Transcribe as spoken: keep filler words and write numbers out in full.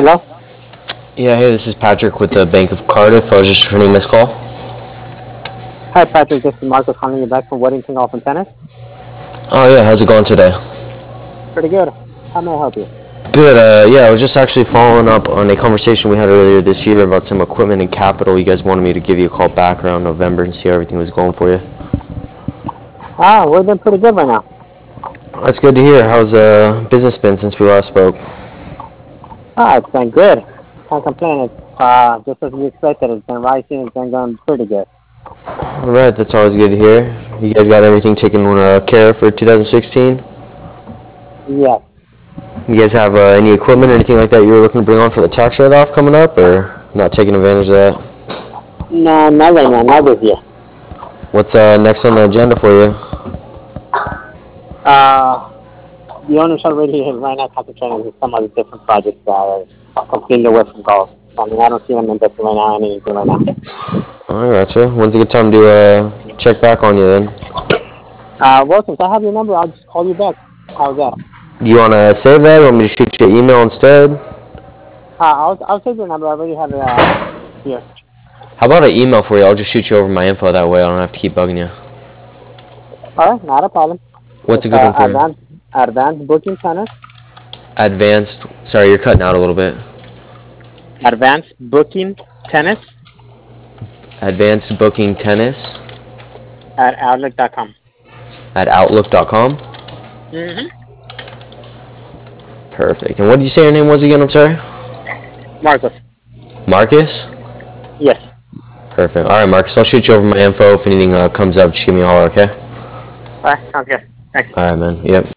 Hello? Yeah, hey, this is Patrick with the Bank of Cardiff. I was just returning this call. Hi, Patrick. This is Marcus calling you back from Weddington Golf and Tennis. Oh, yeah, how's it going today? Pretty good. How may I help you? Good, uh, yeah, I was just actually following up on a conversation we had earlier this year about some equipment and capital. You guys wanted me to give you a call back around November and see how everything was going for you. Ah, we're doing pretty good right now. That's good to hear. How's uh, business been since we last spoke? Ah, it's been good. Can't complain. It's uh, just as we expected. It's been rising. It's been going pretty good. All right, that's always good to hear. You guys got everything taken uh, care of for two thousand sixteen? Yes. You guys have uh, any equipment or anything like that you were looking to bring on for the tax write-off coming up, or not taking advantage of that? No, not right now. Not this year. What's uh, next on the agenda for you? Uh, the owners already have right now concentrating on some other different projects that are completely away from golf. I mean, I don't see them investing right now in anything right now. I gotcha. When's a good time to uh, check back on you then? Uh, well, since I have your number, I'll just call you back. How's that? Do you want to save that, or want me to shoot you an email instead? Uh, I'll I'll take your number. I already have it uh, here. How about an email for you? I'll just shoot you over my info. That way I don't have to keep bugging you. All right, not a problem. What's It's a good uh, one for you? advanced advanced booking tennis. Advanced. Sorry, you're cutting out a little bit. Advanced booking tennis Advanced Booking Tennis at outlook dot com. at outlook dot com. Mm-hmm. Perfect. And what did you say your name was again? I'm sorry. Marcus. Marcus? Yes. Perfect. All right, Marcus. I'll shoot you over my info. If anything uh, comes up, just give me a holler, okay? All right, sounds good. Thanks. All right, man. Yep.